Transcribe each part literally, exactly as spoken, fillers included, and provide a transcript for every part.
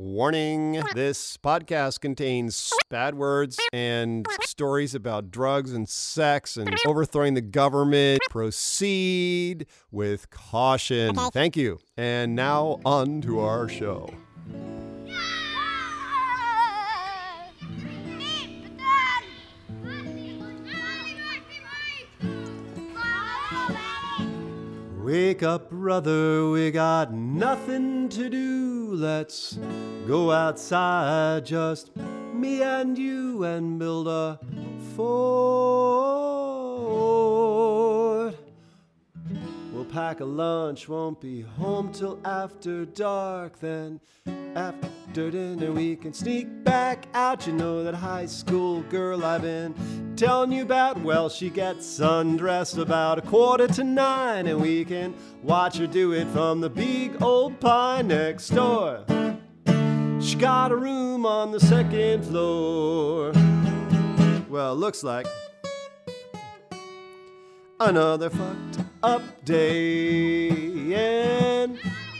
Warning, this podcast contains bad words and stories about drugs and sex and overthrowing the government. Proceed with caution. Thank you. And now on to our show. Wake up, brother, we got nothing to do. Let's go outside, just me and you, and build a fort. We'll pack a lunch, won't be home till after dark. Then after dinner we can sneak back out. You know that high school girl I've been telling you about? Well, she gets undressed about a quarter to nine, and we can watch her do it from the big old pine next door. She got a room on the second floor. Well, looks like another fucked up day in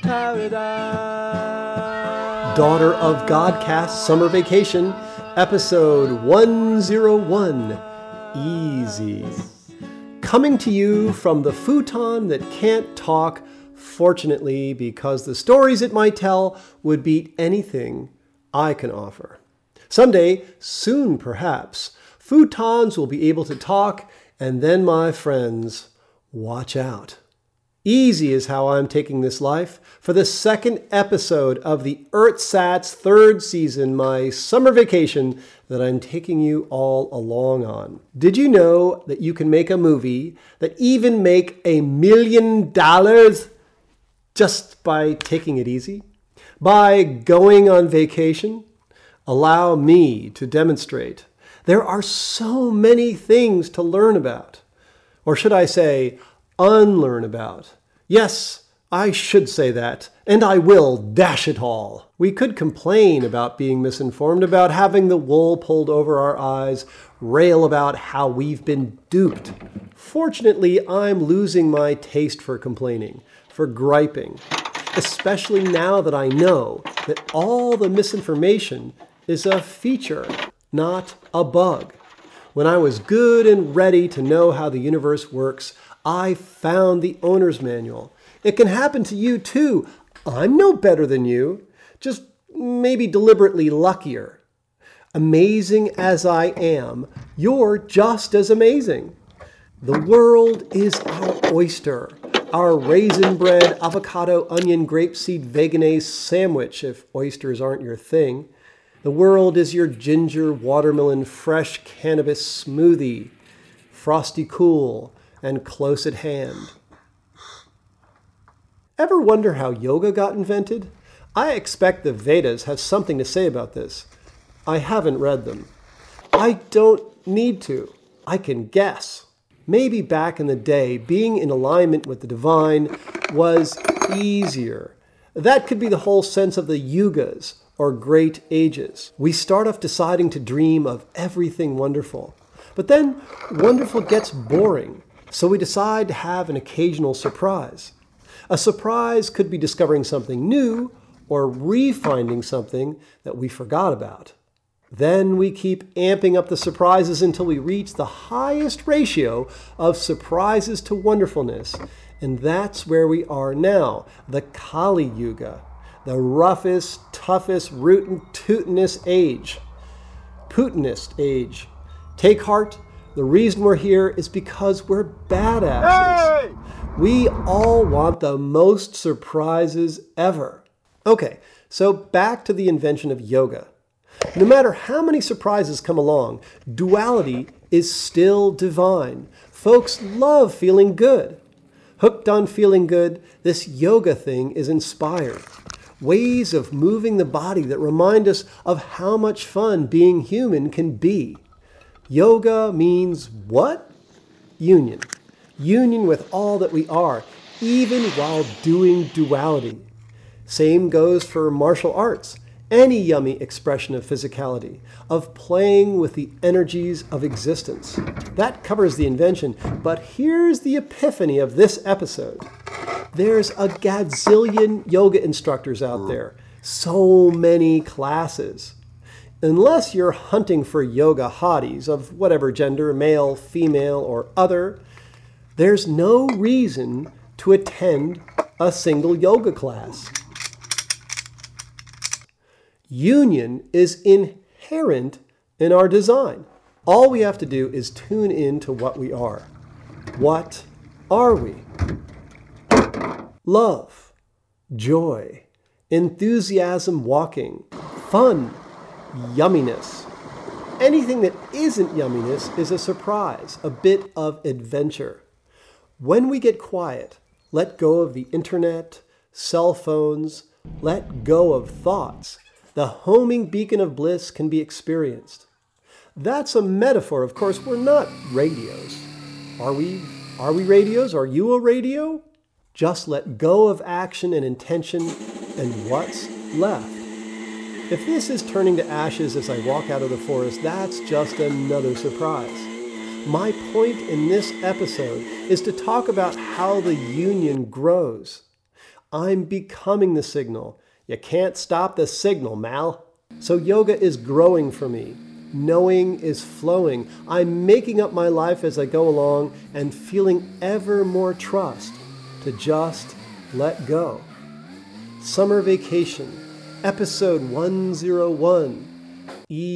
paradise. Daughter of Godcast Summer Vacation, episode one oh one, Easy. Coming to you from the futon that can't talk, fortunately, because the stories it might tell would beat anything I can offer. Someday, soon perhaps, futons will be able to talk, and then, my friends, watch out. Easy is how I'm taking this life for the second episode of the EarthSat's third season, my summer vacation that I'm taking you all along on. Did you know that you can make a movie that even make a million dollars just by taking it easy? By going on vacation? Allow me to demonstrate. There are so many things to learn about. Or should I say, unlearn about. Yes, I should say that, and I will, dash it all. We could complain about being misinformed, about having the wool pulled over our eyes, rail about how we've been duped. Fortunately, I'm losing my taste for complaining, for griping, especially now that I know that all the misinformation is a feature, not a bug. When I was good and ready to know how the universe works, I found the owner's manual. It can happen to you too. I'm no better than you, just maybe deliberately luckier. Amazing as I am, you're just as amazing. The world is our oyster, our raisin bread, avocado, onion, grapeseed, veganaise sandwich, if oysters aren't your thing. The world is your ginger, watermelon, fresh cannabis smoothie, frosty cool, and close at hand. Ever wonder how yoga got invented? I expect the Vedas have something to say about this. I haven't read them. I don't need to. I can guess. Maybe back in the day, being in alignment with the divine was easier. That could be the whole sense of the yugas, or great ages. We start off deciding to dream of everything wonderful. But then wonderful gets boring. So we decide to have an occasional surprise. A surprise could be discovering something new or refinding something that we forgot about. Then we keep amping up the surprises until we reach the highest ratio of surprises to wonderfulness. And that's where we are now, the Kali Yuga, the roughest, toughest, rootin' tootin'est age. Putinist age. Take heart. The reason we're here is because we're badasses. Hey! We all want the most surprises ever. Okay, so back to the invention of yoga. No matter how many surprises come along, duality is still divine. Folks love feeling good. Hooked on feeling good, this yoga thing is inspired. Ways of moving the body that remind us of how much fun being human can be. Yoga means what? Union. Union with all that we are, even while doing duality. Same goes for martial arts. Any yummy expression of physicality, of playing with the energies of existence. That covers the invention, but here's the epiphany of this episode. There's a gazillion yoga instructors out there. So many classes. Unless you're hunting for yoga hotties of whatever gender, male, female, or other, there's no reason to attend a single yoga class. Union is inherent in our design. All we have to do is tune in to what we are. What are we? Love, joy, enthusiasm walking, fun, yumminess. Anything that isn't yumminess is a surprise, a bit of adventure. When we get quiet, let go of the internet, cell phones, let go of thoughts, the homing beacon of bliss can be experienced. That's a metaphor. Of course, we're not radios. Are we? Are we radios? Are you a radio? Just let go of action and intention, and what's left? If this is turning to ashes as I walk out of the forest, that's just another surprise. My point in this episode is to talk about how the union grows. I'm becoming the signal. You can't stop the signal, Mal. So yoga is growing for me. Knowing is flowing. I'm making up my life as I go along and feeling ever more trust to just let go. Summer Vacation, episode one oh one.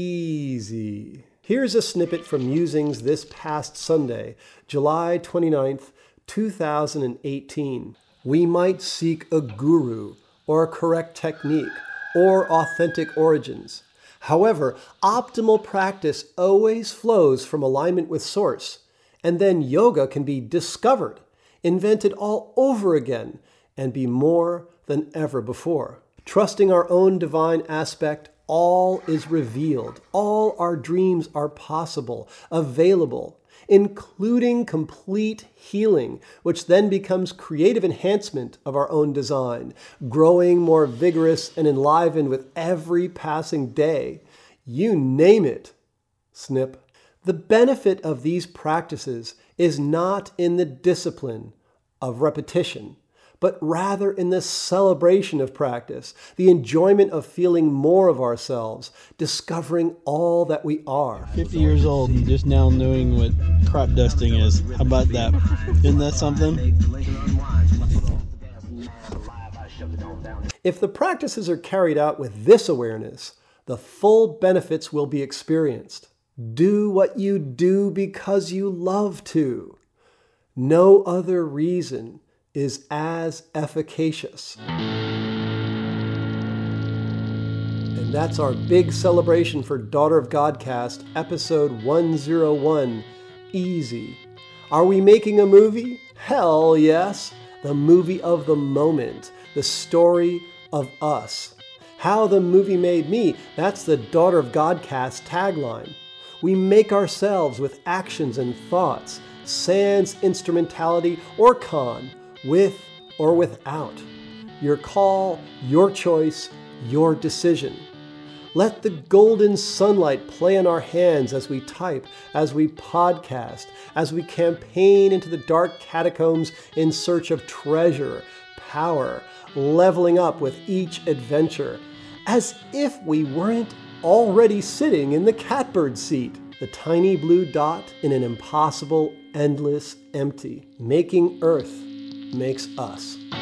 Easy. Here's a snippet from Musings this past Sunday, July twenty-ninth, two thousand eighteen. We might seek a guru, or a correct technique, or authentic origins. However, optimal practice always flows from alignment with Source, and then yoga can be discovered, invented all over again, and be more than ever before. Trusting our own divine aspect, all is revealed. All our dreams are possible, available, including complete healing, which then becomes creative enhancement of our own design, growing more vigorous and enlivened with every passing day. You name it. Snip. The benefit of these practices is not in the discipline of repetition, but rather in the celebration of practice, the enjoyment of feeling more of ourselves, discovering all that we are. fifty years old and just now knowing what crop dusting is. How about that? Isn't that something? If the practices are carried out with this awareness, the full benefits will be experienced. Do what you do because you love to. No other reason is as efficacious. And that's our big celebration for Daughter of Godcast, episode one oh one, Easy. Are we making a movie? Hell yes! The movie of the moment, the story of us. How the movie made me, that's the Daughter of Godcast tagline. We make ourselves with actions and thoughts, sans instrumentality or con, with or without. Your call, your choice, your decision. Let the golden sunlight play on our hands as we type, as we podcast, as we campaign into the dark catacombs in search of treasure, power, leveling up with each adventure, as if we weren't already sitting in the catbird seat, the tiny blue dot in an impossible, endless empty. Making Earth makes us.